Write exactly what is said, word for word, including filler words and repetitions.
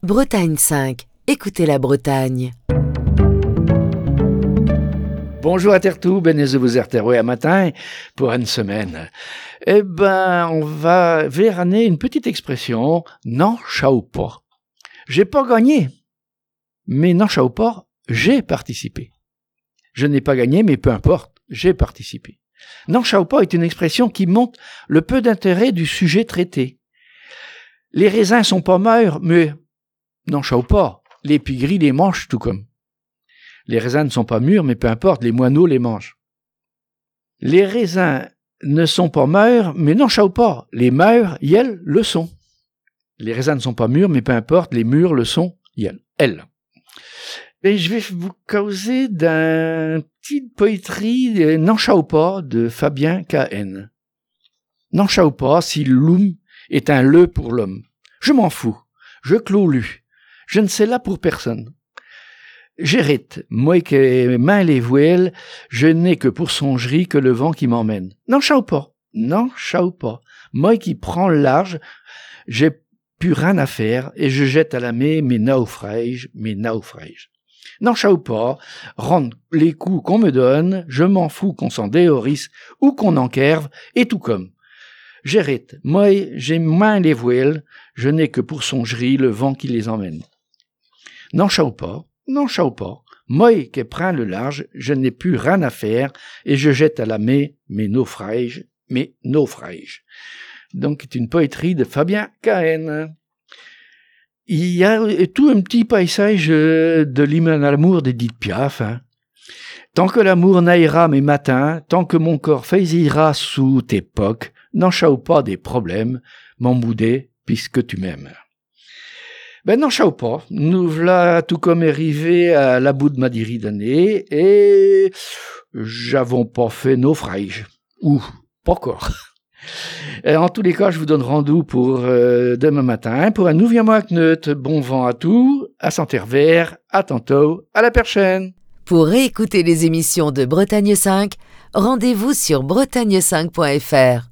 Bretagne cinq, écoutez la Bretagne. Bonjour à Tertou, benez vous erteroué à matin pour une semaine. Eh ben, on va véraner une petite expression, non chao pas. J'ai pas gagné, mais non chao pas, j'ai participé. Je n'ai pas gagné, mais peu importe, j'ai participé. Non chao pas est une expression qui montre le peu d'intérêt du sujet traité. Les raisins sont pas mûrs, mais non chao pas, les pigris les mangent tout comme. Les raisins ne sont pas mûrs, mais peu importe, les moineaux les mangent. Les raisins ne sont pas mûrs, mais non chao pas, les mûrs, elles, le sont. Les raisins ne sont pas mûrs, mais peu importe, les mûrs le sont, elles. elles. Et je vais vous causer d'un petit poétrie non chao pas de Fabien K N. Non chao pas si l'homme est un le pour l'homme. Je m'en fous, je clôt lu, je ne sais là pour personne. J'hérite, moi que main les voiles, je n'ai que pour songerie que le vent qui m'emmène. Non chao pas, non chao pas. Moi qui prends le large, j'ai plus rien à faire et je jette à la mer mes naufrages, mes naufrages. Non chao pas, rendre les coups qu'on me donne, je m'en fous qu'on s'en déhorisse ou qu'on enquerve, et tout comme. J'hérite, moi j'ai main les voiles, je n'ai que pour songerie le vent qui les emmène. Non chao pas, non chao pas, moi qui prends le large, je n'ai plus rien à faire et je jette à la mer mes naufrages, mes naufrages. Donc c'est une poétrie de Fabien K N. Il y a tout un petit paysage de l'hymne à l'amour d'Edith Piaf. Hein. Tant que l'amour naïra mes matins, tant que mon corps faisira sous tes pocs, n'en chao pas des problèmes, mon boudé, puisque tu m'aimes. Ben non chao pas, nous voilà tout comme arrivés à la bout de Madiri d'année et j'avons pas fait naufrage. Ou, pas encore. Et en tous les cas, je vous donne rendez-vous pour euh, demain matin pour un nouveau mois Kneut. Bon vent à tout, à Santervers, à tantôt, à la prochaine. Pour réécouter les émissions de Bretagne cinq, rendez-vous sur bretagne cinq point f r.